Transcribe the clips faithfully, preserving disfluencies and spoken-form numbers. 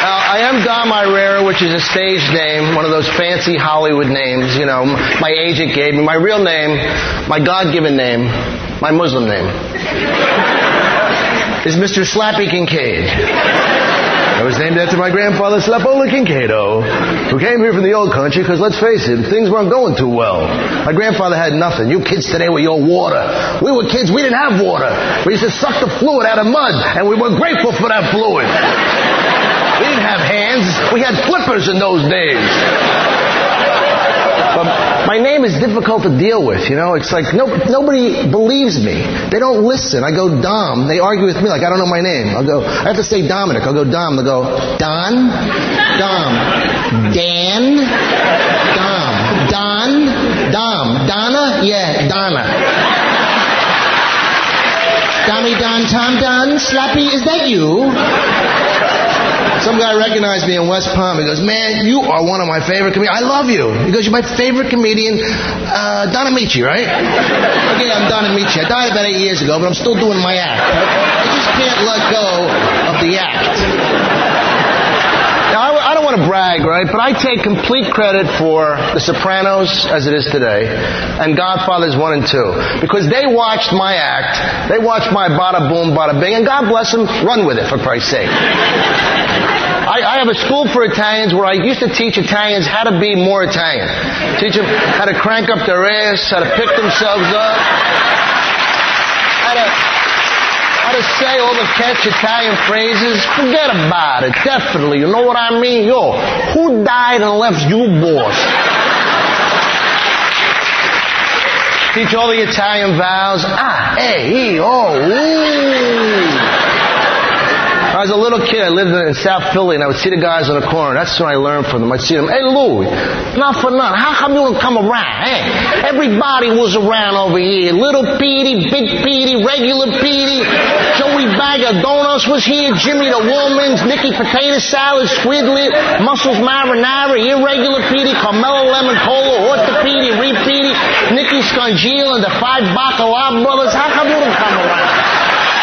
Now, I am Dom Irera, which is a stage name, one of those fancy Hollywood names, you know, my agent gave me. My real name, my God-given name, my Muslim name, is Mister Slappy Kincaid. I was named after my grandfather, Slapola Kincaido, who came here from the old country because, let's face it, things weren't going too well. My grandfather had nothing. You kids today with your water. We were kids, we didn't have water. We used to suck the fluid out of mud, and we were grateful for that fluid. We didn't have hands. We had flippers in those days. But my name is difficult to deal with, you know. It's like no, nobody believes me. They don't listen. I go Dom. They argue with me like I don't know my name. I'll go, I have to say Dominic. I'll go Dom. They'll go, Don? Dom. Dan? Dom. Don? Dom. Donna? Yeah, Donna. Dommy Don Tom Don Slappy, is that you? Some guy recognized me in West Palm. He goes, man, you are one of my favorite comedians. I love you. He goes, you're my favorite comedian, uh, Don Amici, right? Okay, I'm Don Amici. I died about eight years ago, but I'm still doing my act. I just can't let go of the act. Now, I, I don't want to brag, right? But I take complete credit for The Sopranos as it is today and Godfathers one and two. Because they watched my act. They watched my bada boom, bada bing. And God bless them, run with it, for Christ's sake. I, I have a school for Italians where I used to teach Italians how to be more Italian. Teach them how to crank up their ass, how to pick themselves up, how to, how to say all the catch Italian phrases. Forget about it, definitely. You know what I mean? Yo, who died and left you, boss? Teach all the Italian vowels. Ah, hey, he, oh, ooh. I was a little kid. I lived in South Philly, and I would see the guys on the corner. That's when I learned from them. I'd see them. Hey, Louie, not for nothing. How come you don't come around? Hey, everybody was around over here. Little Petey, Big Petey, Regular Petey. Joey Bag of Donuts was here. Jimmy the Woman's, Nicky Potato Salad, Squidlet, Muscles Marinara, Irregular Petey, Carmelo Lemon Cola, Orthopedic, Repeaty, Nicky Scungile, and the Five Bacala Brothers. How come you don't come around?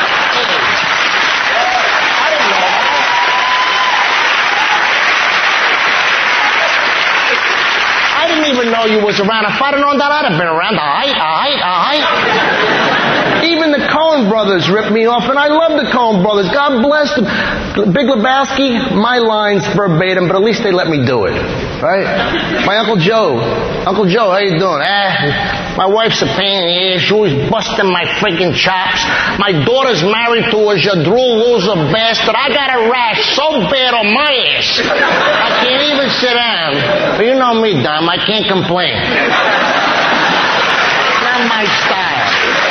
I didn't even know you was around. If I'd have known that, I'd have been around. All right, all right, all right. Even the Coen brothers ripped me off, and I love the Coen brothers. God bless them. Big Lebowski, my lines verbatim, but at least they let me do it. Right? My Uncle Joe. Uncle Joe, how you doing? Eh, my wife's a pain in the ass. She always busting my freaking chops. My daughter's married to a Jadrul loser bastard. I got a rash so bad on my ass. I can't even sit down. But you know me, Dom. I can't complain. Not my style.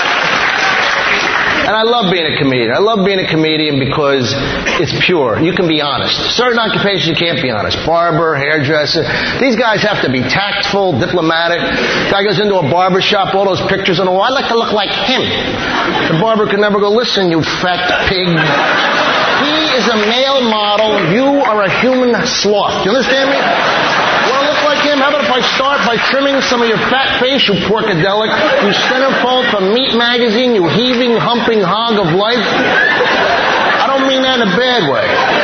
And I love being a comedian. I love being a comedian because it's pure. You can be honest. Certain occupations you can't be honest. Barber, hairdresser. These guys have to be tactful, diplomatic. Guy goes into a barber shop, all those pictures on the wall. I like to look like him. The barber can never go, listen, you fat pig. He is a male model. You are a human sloth. Do you understand me? Want to look like him? How about if I start by trimming some of your fat face, you porkadelic, you centerfold from Meat Magazine, you heaving, humping hog of life? I don't mean that in a bad way.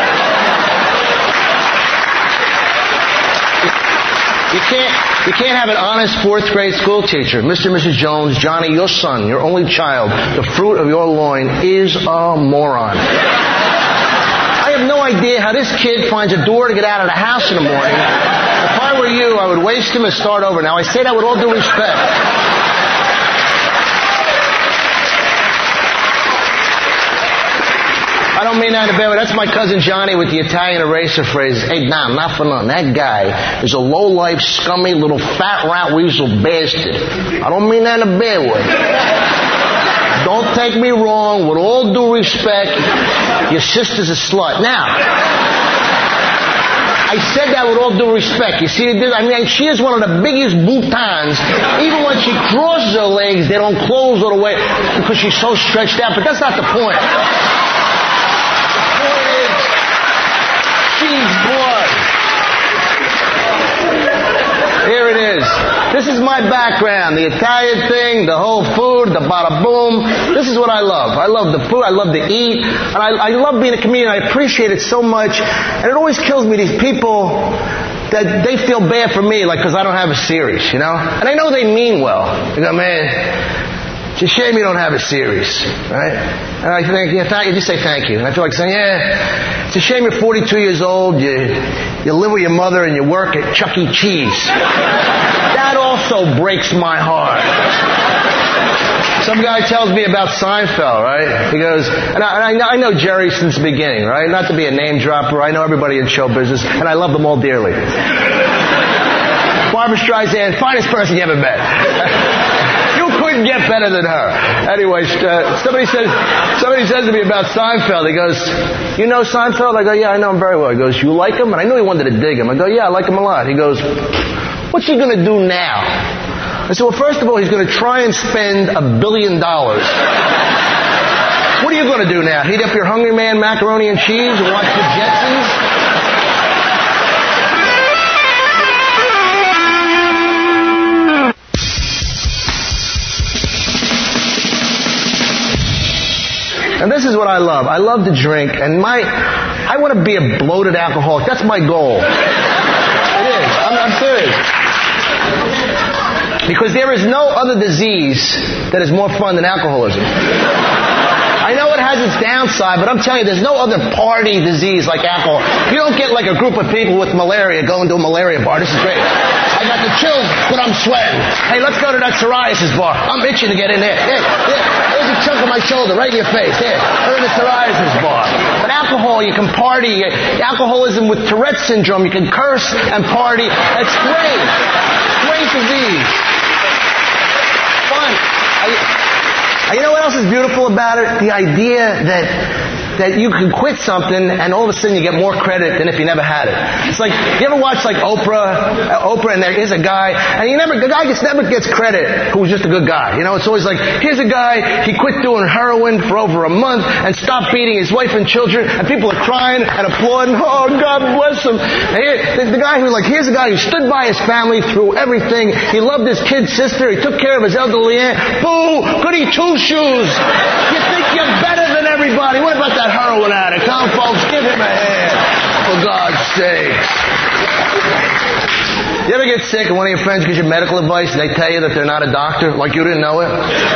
You can't, you can't have an honest fourth grade school teacher. Mister and Missus Jones, Johnny, your son, your only child, the fruit of your loin, is a moron. I have no idea how this kid finds a door to get out of the house in the morning. If I were you, I would waste him and start over. Now, I say that with all due respect. I don't mean that in a bad way. That's my cousin Johnny with the Italian eraser phrase. Hey, nah, not for nothing. That guy is a low-life, scummy, little fat rat weasel bastard. I don't mean that in a bad way. Don't take me wrong. With all due respect, your sister's a slut. Now, I said that with all due respect. You see, I mean, she is one of the biggest boutons. Even when she crosses her legs, they don't close all the way because she's so stretched out. But that's not the point. The point is, she's blood. Here it is. This is my background. The Italian thing, the whole food, the bada boom. This is what I love. I love the food. I love to eat. And I, I love being a comedian. I appreciate it so much. And it always kills me, these people that they feel bad for me, like, because I don't have a series, you know? And I know they mean well. They go, man, it's a shame you don't have a series, right? And I think, yeah, thank you. Just say thank you. And I feel like saying, yeah, it's a shame you're forty-two years old, you, you live with your mother, and you work at Chuck E. Cheese. That also breaks my heart. Some guy tells me about Seinfeld, right? He goes, and I, and I know Jerry since the beginning, right? Not to be a name dropper. I know everybody in show business, and I love them all dearly. Barbra Streisand, finest person you ever met. You couldn't get better than her. Anyway, uh, somebody says, somebody says to me about Seinfeld. He goes, you know Seinfeld? I go, yeah, I know him very well. He goes, you like him? And I knew he wanted to dig him. I go, yeah, I like him a lot. He goes, what's he going to do now? I said, well, first of all, he's going to try and spend a billion dollars. What are you going to do now? Heat up your Hungry Man macaroni and cheese and watch the Jetsons? And this is what I love. I love to drink, and my, I want to be a bloated alcoholic. That's my goal. It is. I'm, I'm serious. Because there is no other disease that is more fun than alcoholism. I know it has its downside, but I'm telling you, there's no other party disease like alcohol. You don't get like a group of people with malaria going to a malaria bar. This is great. I got the chills, but I'm sweating. Hey, let's go to that psoriasis bar. I'm itching to get in there. Here, here, here's a chunk of my shoulder right in your face. Here, go to the psoriasis bar. But alcohol, you can party. Alcoholism with Tourette syndrome, you can curse and party. It's great. Great disease. Fun. I, you know what else is beautiful about it? The idea that that you can quit something and all of a sudden you get more credit than if you never had it. It's like, you ever watch like Oprah, uh, Oprah and there is a guy, and he never, the guy gets, never gets credit who's just a good guy. You know, it's always like, here's a guy, he quit doing heroin for over a month and stopped beating his wife and children, and people are crying and applauding, oh, God bless him. And here, the, the guy who's like, here's a guy who stood by his family through everything. He loved his kid sister, he took care of his elderly aunt. Boo, goody two shoes. You think you're better than everybody. What about that heroin addict? Come, folks, give him a hand. For God's sake. You ever get sick and one of your friends gives you medical advice and they tell you that they're not a doctor, like you didn't know it?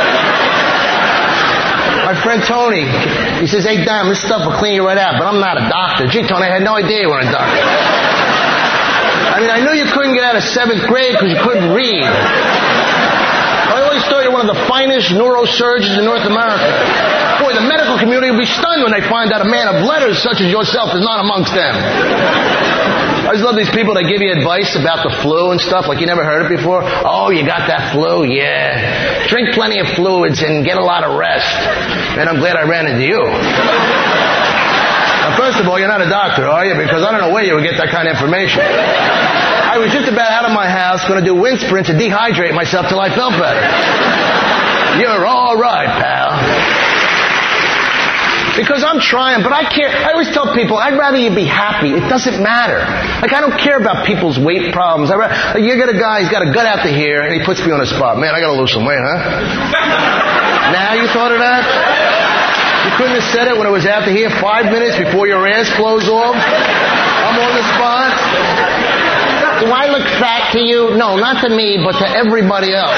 My friend Tony, he says, hey, damn, this stuff will clean you right out, but I'm not a doctor. Gee, Tony, I had no idea you were a doctor. I mean, I knew you couldn't get out of seventh grade because you couldn't read. I always thought you were one of the finest neurosurgeons in North America. Boy, the medical community will be stunned when they find out a man of letters such as yourself is not amongst them. I just love these people that give you advice about the flu and stuff, like you never heard it before. Oh, you got that flu? Yeah. Drink plenty of fluids and get a lot of rest. And I'm glad I ran into you. Now, first of all, you're not a doctor, are you? Because I don't know where you would get that kind of information. I was just about out of my house, going to do wind sprints and dehydrate myself till I felt better. You're all right, pal. Because I'm trying, but I care. I always tell people, I'd rather you be happy. It doesn't matter. Like, I don't care about people's weight problems. I rather, like, you get a guy, he's got a gut out to here, and he puts me on the spot. Man, I got to lose some weight, huh? Now you thought of that? You couldn't have said it when it was out to here five minutes before your ass blows off? I'm on the spot. Do I look fat to you? No, not to me, but to everybody else.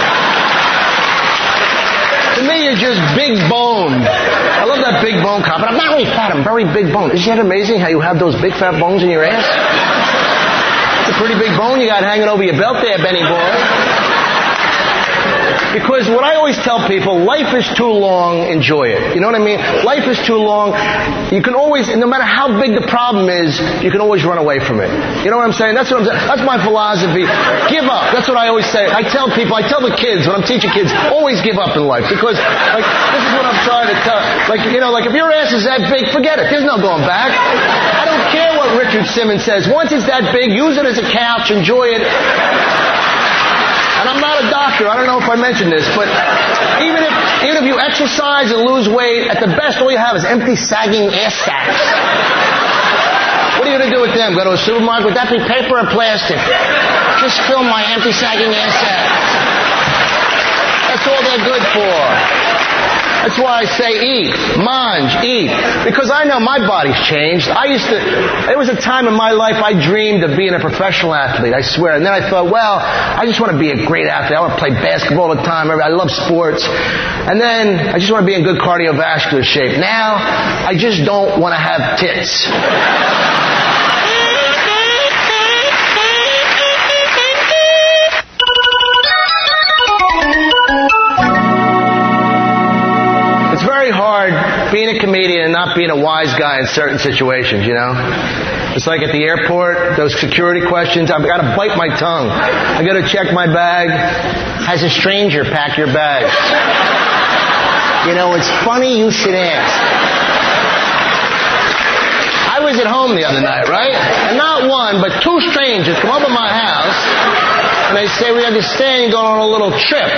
To me, you're just big boned. I love that big bone cop, but I'm not really fat. I'm very big boned. Isn't that amazing how you have those big fat bones in your ass? It's a pretty big bone you got hanging over your belt there, Benny boy. Because what I always tell people, life is too long, enjoy it. You know what I mean? Life is too long. You can always, no matter how big the problem is, you can always run away from it. You know what I'm saying? That's what I'm saying. That's my philosophy. Give up. That's what I always say. I tell people, I tell the kids, when I'm teaching kids, always give up in life. Because, like, this is what I'm trying to tell. Like, you know, like, if your ass is that big, forget it. There's no going back. I don't care what Richard Simmons says. Once it's that big, use it as a couch, enjoy it. And I'm not a doctor. I don't know if I mentioned this, but even if even if you exercise and lose weight, at the best, all you have is empty, sagging ass sacks. What are you going to do with them? Go to a supermarket? Would that be paper or plastic? Just fill my empty sagging ass sack. That's all they're good for. That's why I say eat, mange, eat. Because I know my body's changed. I used to, there was a time in my life I dreamed of being a professional athlete, I swear. And then I thought, well, I just want to be a great athlete. I want to play basketball all the time. I love sports. And then I just want to be in good cardiovascular shape. Now, I just don't want to have tits. It's very hard being a comedian and not being a wise guy in certain situations, you know? It's like at the airport, those security questions, I've got to bite my tongue. I got to check my bag. Has a stranger pack your bags? You know, it's funny you should ask. I was at home the other night, right? And not one, but two strangers come up to my house and they say, we understand you're going on a little trip.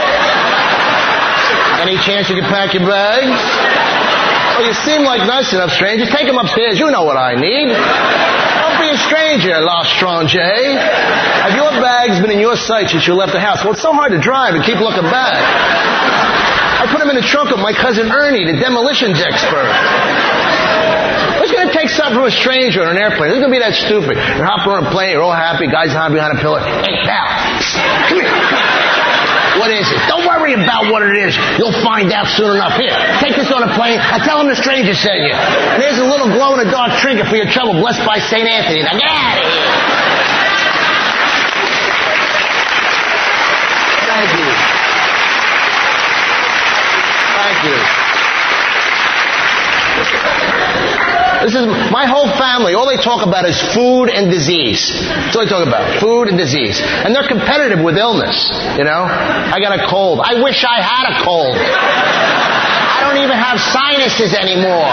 Any chance you could pack your bags? Well, you seem like nice enough, stranger. Take them upstairs. You know what I need. Don't be a stranger, l'estrange. Have your bags been in your sight since you left the house? Well, it's so hard to drive and keep looking back. I put them in the trunk of my cousin Ernie, the demolitions expert. Who's going to take something from a stranger on an airplane? Who's going to be that stupid? You're hopping on a plane, you're all happy, guys hiding behind a pillar. Hey, pal, come here. What is it? Don't worry about what it is. You'll find out soon enough. Here, take this on a plane. I tell him the stranger sent you. And here's a little glow-in-the-dark trinket for your trouble, blessed by Saint Anthony. Now get out of here. Thank you. Thank you. This is my whole family. All they talk about is food and disease. That's all they talk about. Food and disease. And they're competitive with illness. You know? I got a cold. I wish I had a cold. I don't even have sinuses anymore.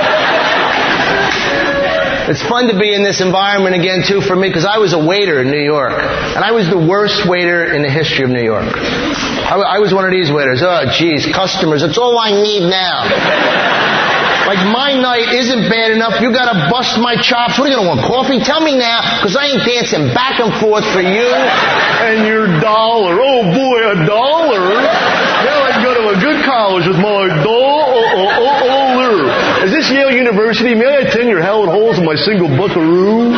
It's fun to be in this environment again, too, for me, because I was a waiter in New York. And I was the worst waiter in the history of New York. I, I was one of these waiters. Oh, geez, customers. That's all I need now. Like, my night isn't bad enough. You gotta bust my chops. What are you gonna want, coffee? Tell me now, because I ain't dancing back and forth for you and your dollar. Oh, boy, a dollar? Now I can go to a good college with my dollar. Is this Yale University? May I attend your Howard Halls and my single buckaroo?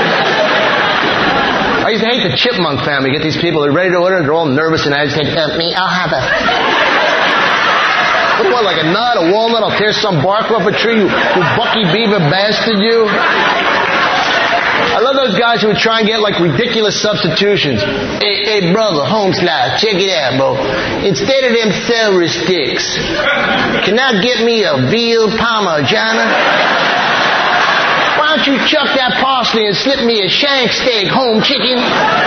I used to hate the Chipmunk family. Get these people, they're ready to order, they're all nervous and agitated. Uh, me, I'll have a... Look what, like a nut, a walnut, I'll tear some bark off a tree, you, you Bucky Beaver bastard, you. I love those guys who would try and get, like, ridiculous substitutions. Hey, hey, brother, home slide, check it out, bro. Instead of them celery sticks, can I get me a veal parmigiana? Why don't you chuck that parsley and slip me a shank steak home chicken?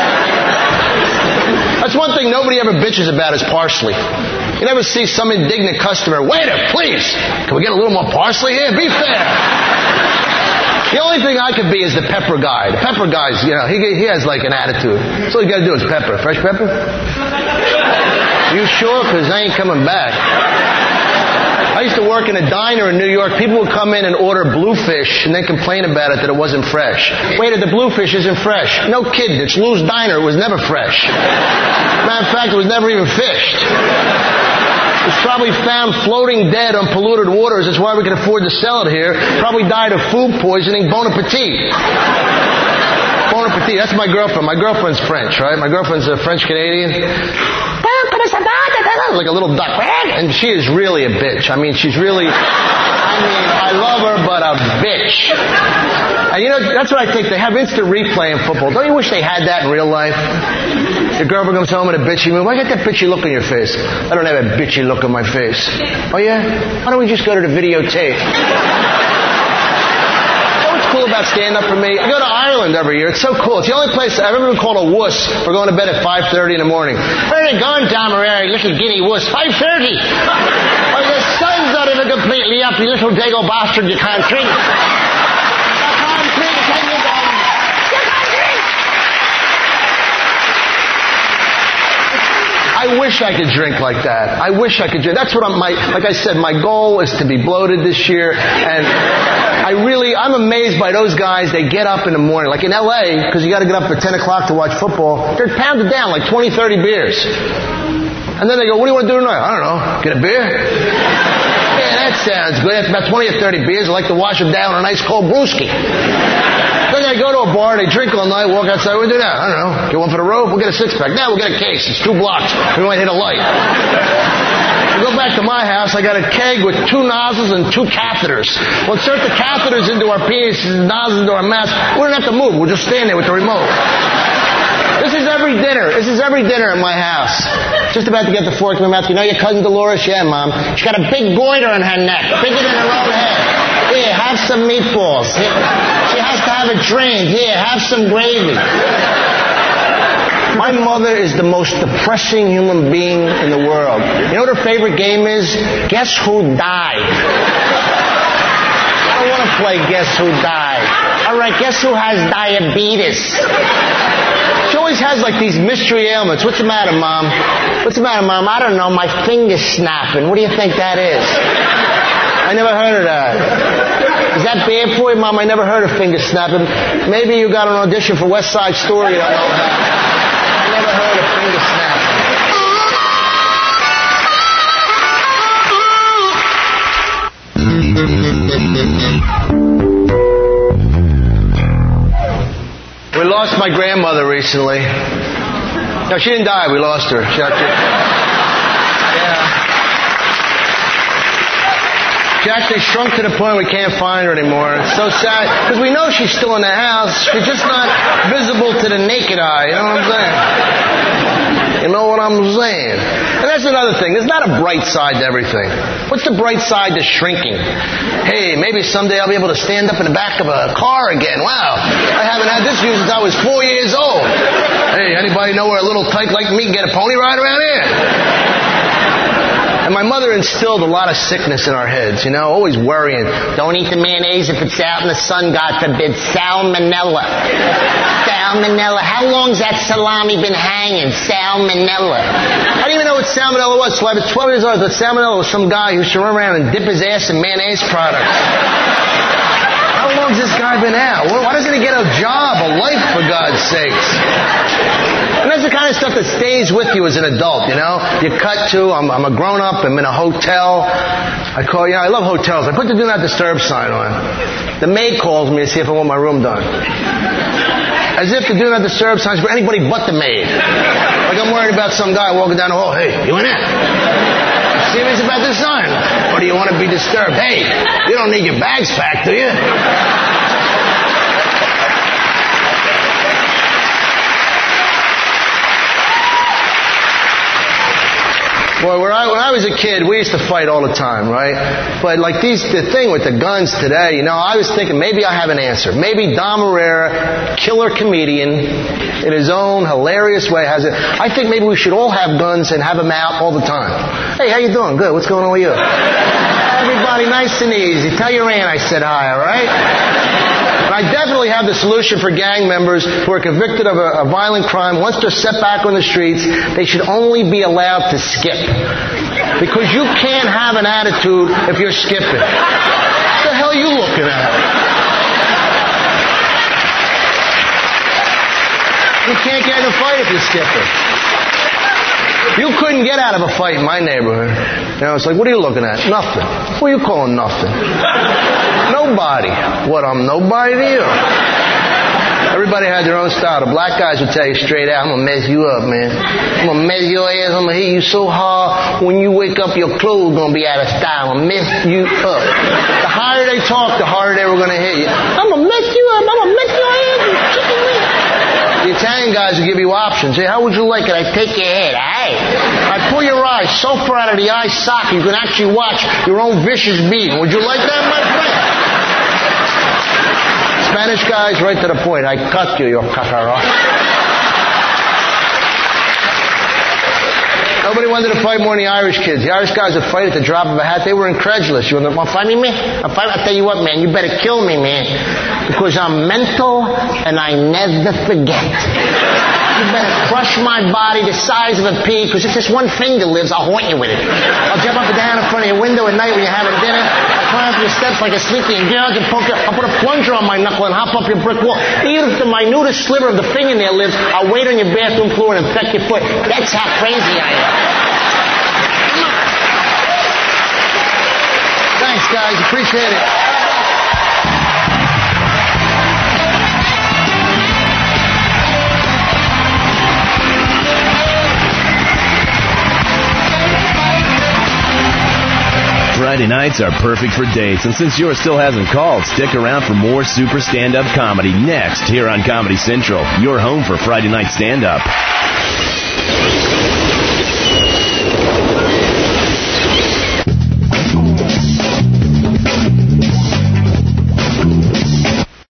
That's one thing nobody ever bitches about is parsley. You never see some indignant customer, waiter, please, can we get a little more parsley here? Be fair. The only thing I could be is the pepper guy. The pepper guy's, you know, he he has like an attitude. So all you gotta do is pepper. Fresh pepper? You sure? Because I ain't coming back. I used to work in a diner in New York. People would come in and order bluefish and then complain about it that it wasn't fresh. Waiter, the bluefish isn't fresh. No kidding. It's Lou's Diner. It was never fresh. Matter of fact, it was never even fished. It was probably found floating dead on polluted waters. That's why we can afford to sell it here. Probably died of food poisoning. Bon appetit. Bon appetit. That's my girlfriend. My girlfriend's French, right? My girlfriend's a French-Canadian. Like a little duck. And she is really a bitch. I mean, she's really... I mean, I love her, but a bitch. And you know, that's what I think. They have instant replay in football. Don't you wish they had that in real life? Your girlfriend comes home with a bitchy mood. Why got that bitchy look on your face? I don't have a bitchy look on my face. Oh, yeah? Why don't we just go to the videotape? Cool about stand-up for me. I go to Ireland every year. It's so cool. It's the only place I've ever been called a wuss for going to bed at five thirty in the morning. Where are you going, Domerary, little guinea wuss? five thirty. Well, the sun's not even completely up, you little dago bastard, you can't drink. You can't drink, can you, darling? You can't drink. I wish I could drink like that. I wish I could drink. That's what I'm, my, like I said, my goal is to be bloated this year, and I really, I'm amazed by those guys. They get up in the morning, like in L A, because you got to get up at ten o'clock to watch football. They're pounded down like twenty, thirty beers. And then they go, what do you want to do tonight? I don't know. Get a beer? Yeah, that sounds good. After about twenty or thirty beers, I like to wash them down with a nice cold brewski. Then they go to a bar, they drink all night, walk outside. What do we do now? I don't know. Get one for the road? We'll get a six-pack. Now we'll get a case. It's two blocks. We might hit a light. We go back to my house. I got a keg with two nozzles and two catheters. We'll insert the catheters into our penises and nozzles into our mouths. We don't have to move. We'll just stand there with the remote. This is every dinner. This is every dinner in my house. Just about to get the fork in my mouth. You know your cousin Dolores? Yeah, Mom. She's got a big goiter in her neck, bigger than her own head. Here, have some meatballs. Here. She has to have it drained. Here, have some gravy. My mother is the most depressing human being in the world. You know what her favorite game is? Guess Who Died? I don't want to play Guess Who Died. All right, guess who has diabetes? She always has like these mystery ailments. What's the matter, Mom? What's the matter, Mom? I don't know. My finger's snapping. What do you think that is? I never heard of that. Is that bad for you, Mom? I never heard of finger snapping. Maybe you got an audition for West Side Story you don't know about. I never heard of finger snapping. We lost my grandmother recently. No, she didn't die. We lost her. She actually, yeah. She actually shrunk to the point we can't find her anymore. It's so sad. Because we know she's still in the house. She's just not visible to the naked eye. You know what I'm saying? You know what I'm saying? And that's another thing. There's not a bright side to everything. What's the bright side to shrinking? Hey, maybe someday I'll be able to stand up in the back of a car again. Wow. I haven't had this view since I was four years old. Hey, anybody know where a little tyke like me can get a pony ride around here? And my mother instilled a lot of sickness in our heads, you know, always worrying. Don't eat the mayonnaise if it's out in the sun, God forbid. Salmonella. Salmonella. How long's that salami been hanging? Salmonella. I didn't even know what salmonella was. So I was twelve years old. I thought salmonella was some guy who used to run around and dip his ass in mayonnaise products. How long's this guy been out? Why doesn't he get a job, a life, for God's sakes? And that's the kind of stuff that stays with you as an adult, you know? You cut to, I'm, I'm a grown-up, I'm in a hotel. I call, you know, I love hotels. I put the Do Not Disturb sign on. The maid calls me to see if I want my room done. As if the Do Not Disturb sign's for anybody but the maid. Like I'm worried about some guy walking down the hall. Hey, you in there? Serious about this sign? Or do you want to be disturbed? Hey, you don't need your bags packed, do you? Boy, when I, when I was a kid, we used to fight all the time, right? But like these, the thing with the guns today, you know, I was thinking maybe I have an answer. Maybe Don Herrera, killer comedian, in his own hilarious way has it. I think maybe we should all have guns and have them out all the time. Hey, how you doing? Good. What's going on with you? Everybody nice and easy. Tell your aunt I said hi, all right? And I definitely have the solution for gang members who are convicted of a, a violent crime. Once they're set back on the streets, they should only be allowed to skip. Because you can't have an attitude if you're skipping. What the hell are you looking at? You can't get in a fight if you're skipping. You couldn't get out of a fight in my neighborhood. You know, it's like, what are you looking at? Nothing. What are you calling nothing? Nobody. What, I'm nobody to you? Everybody had their own style. The black guys would tell you straight out, I'm going to mess you up, man. I'm going to mess your ass. I'm going to hit you so hard, when you wake up, your clothes going to be out of style. I'm going to mess you up. The higher they talk, the harder they were going to hit you. I'm going to mess you up. I'm going to mess your ass. You chicken wing. The Italian guys will give you options. Hey, how would you like it? I take your head. Hey, I pull your eye so far out of the eye socket you can actually watch your own vicious beating. Would you like that, my friend? Spanish guys, right to the point. I cut you, you cacarot. Nobody wanted to fight more than the Irish kids. The Irish guys would fight at the drop of a hat. They were incredulous. You want to fight me, man? I'll, fight, I'll tell you what, man. You better kill me, man. Because I'm mental and I never forget. You better crush my body the size of a pea, because if this one finger lives, I'll haunt you with it. I'll jump up and down in front of your window at night when you're having dinner. I'll climb up your steps like a sneaky and gouge and poke you. I'll put a plunger on my knuckle and hop up your brick wall. Even if the minutest sliver of the fingernail lives, I'll wait on your bathroom floor and infect your foot. That's how crazy I am. Thanks, guys. Appreciate it. Friday nights are perfect for dates, and since yours still hasn't called, stick around for more super stand-up comedy next here on Comedy Central, your home for Friday night stand-up.